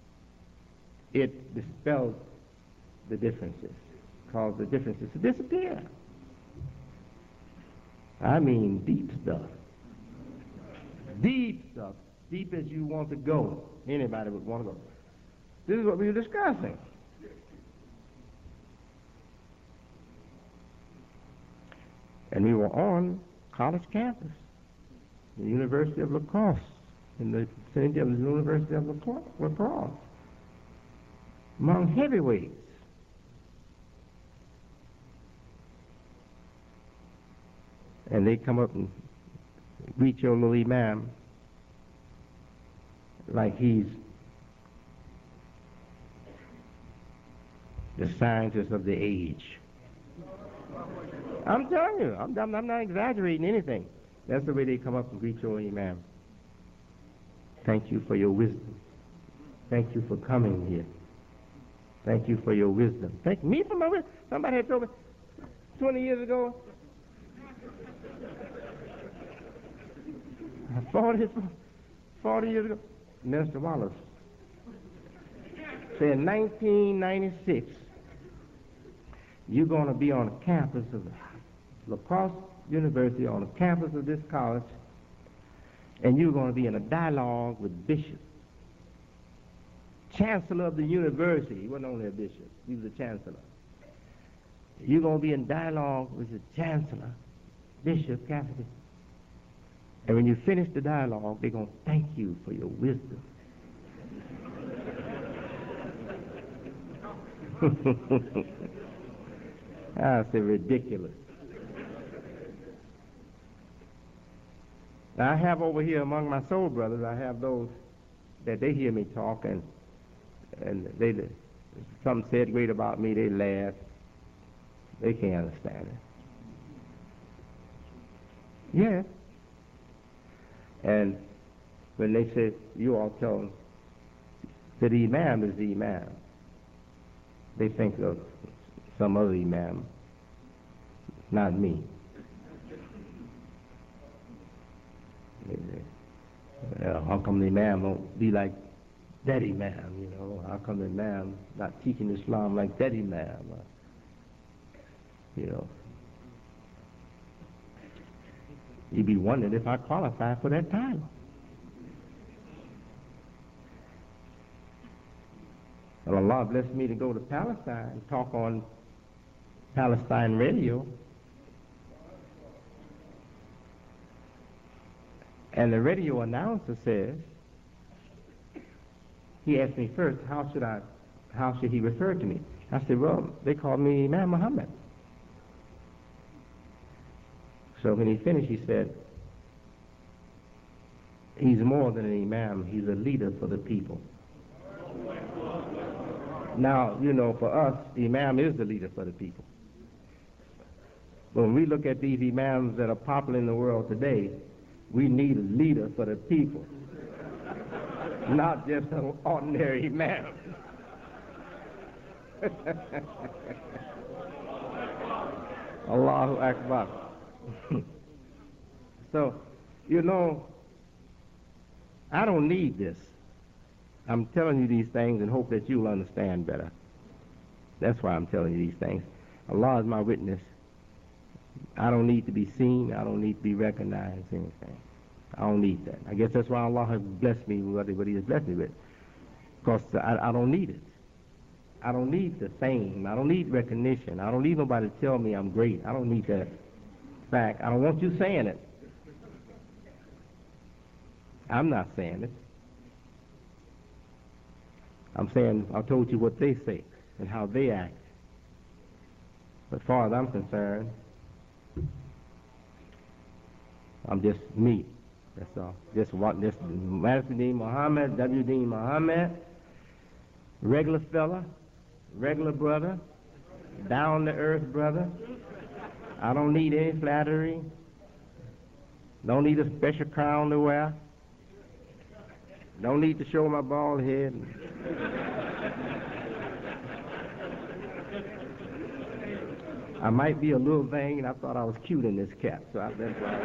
it dispelled the differences, caused the differences to disappear. I mean deep stuff. Deep stuff. Deep as you want to go. Anybody would want to go. This is what we were discussing. And we were on college campus, the University of La Crosse, in the vicinity of the University of La Crosse, among heavyweights. And they come up and greet your little imam like he's the scientist of the age. I'm telling you, I'm not exaggerating anything. That's the way they come up and greet your imam. Thank you for your wisdom. Thank you for coming here. Thank you for your wisdom. Thank me for my wisdom. Somebody had told me 20 years ago, 40 years ago, Minister Wallace said in 1996, you're going to be on the campus of La Crosse University, on the campus of this college, and you're going to be in a dialogue with Bishop, Chancellor of the university. He wasn't only a bishop, he was a chancellor. You're going to be in dialogue with the Chancellor, Bishop Cassidy. And when you finish the dialogue, they're going to thank you for your wisdom. That's ridiculous. Now, I have over here among my soul brothers, I have those that they hear me talk and they something said great about me, they laugh. They can't understand it. Yes. And when they say, you all tell them that the imam is the imam, they think of some other imam, not me. How come the imam won't be like that imam, you know? How come the imam not teaching Islam like that imam? You know. You'd be wondering if I qualify for that title. Well, Allah blessed me to go to Palestine and talk on Palestine radio. And the radio announcer says, he asked me first, how should he refer to me? I said, well, they call me Imam Muhammad. So when he finished, he said, he's more than an imam, he's a leader for the people. Now, you know, for us, the imam is the leader for the people. But when we look at these imams that are popular in the world today, we need a leader for the people, not just an ordinary imam. Allahu Akbar. So, you know, I don't need this. I'm telling you these things and hope that you'll understand better. That's why I'm telling you these things. Allah is my witness. I don't need to be seen. I don't need to be recognized, anything. I don't need that. I guess that's why Allah has blessed me with what He has blessed me with. Because I don't need it. I don't need the fame. I don't need recognition. I don't need nobody to tell me I'm great. I don't need that fact. I don't want you saying it. I'm not saying it. I'm saying I told you what they say and how they act. But as far as I'm concerned, I'm just me. That's all. Just Master Dean Muhammad, W. Dean Muhammad, regular fella, regular brother, down to earth brother. I don't need any flattery. Don't need a special crown to wear. Don't need to show my bald head. I might be a little vain, and I thought I was cute in this cap, so that's why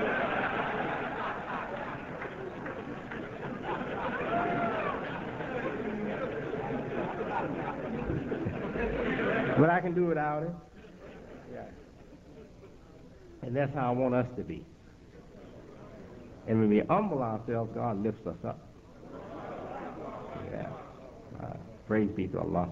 but I can do without it. Yeah. And that's how I want us to be. And when we humble ourselves, God lifts us up. Yeah. Praise be to Allah.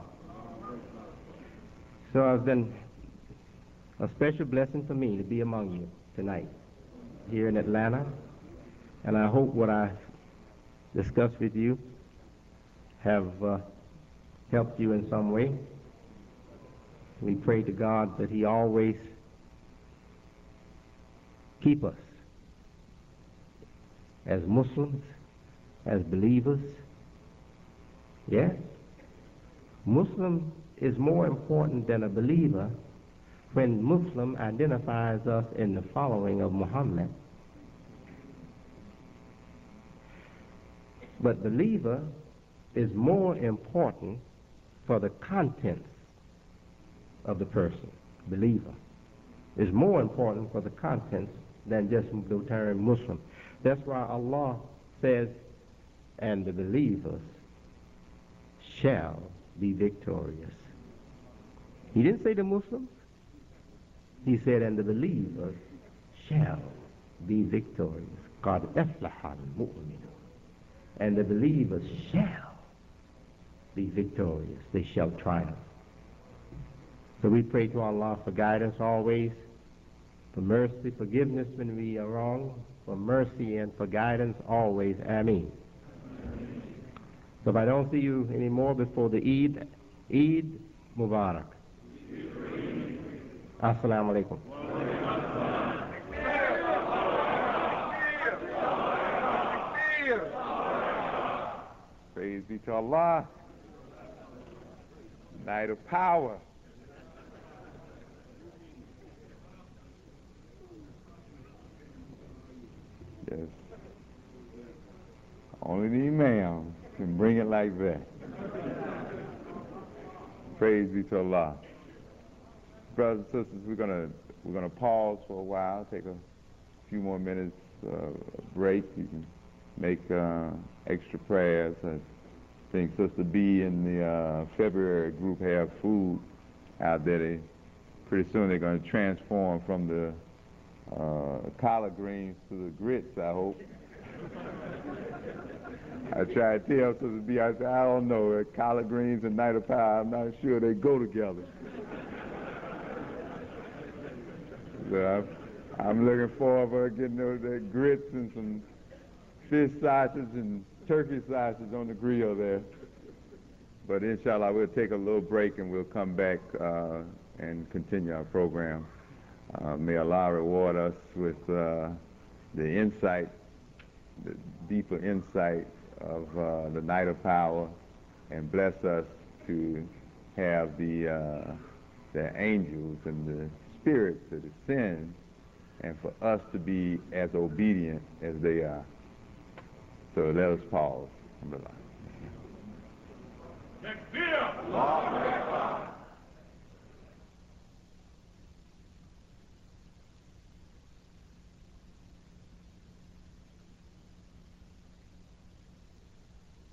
So it's been a special blessing for me to be among you tonight here in Atlanta. And I hope what I discussed with you have helped you in some way. We pray to God that He always keep us as Muslims, as believers. Yes, Muslim is more important than a believer when Muslim identifies us in the following of Muhammad. But believer is more important for the contents of the person. Believer is more important for the contents than just the term Muslim. That's why Allah says, and the believers shall be victorious. He didn't say the Muslims. He said, and the believers shall be victorious. قَدْ أَفْلَحَ الْمُؤْمِنُونَ. And the believers shall be victorious. They shall triumph. So we pray to Allah for guidance always, for mercy, forgiveness when we are wrong, for mercy and for guidance always. Ameen. So if I don't see you anymore before the Eid Mubarak. Assalamu alaikum. Praise be to Allah. Night of power. Yes. Only the Imam can bring it like that. Praise be to Allah. Brothers and sisters, we're gonna pause for a while, take a few more minutes break. You can make extra prayers. I think Sister B and the February group have food out there. Pretty soon they're going to transform from the collard greens to the grits, I hope. I tried to tell Sister B, I said, I don't know, collard greens and night of power, I'm not sure they go together. So I'm looking forward to getting those grits and some fish sausage and turkey sausage on the grill there. But inshallah, we'll take a little break and we'll come back and continue our program. May Allah reward us with the insight, the deeper insight of the night of power, and bless us to have the angels and the spirits to descend, and for us to be as obedient as they are. So let us pause. Alhamdulillah.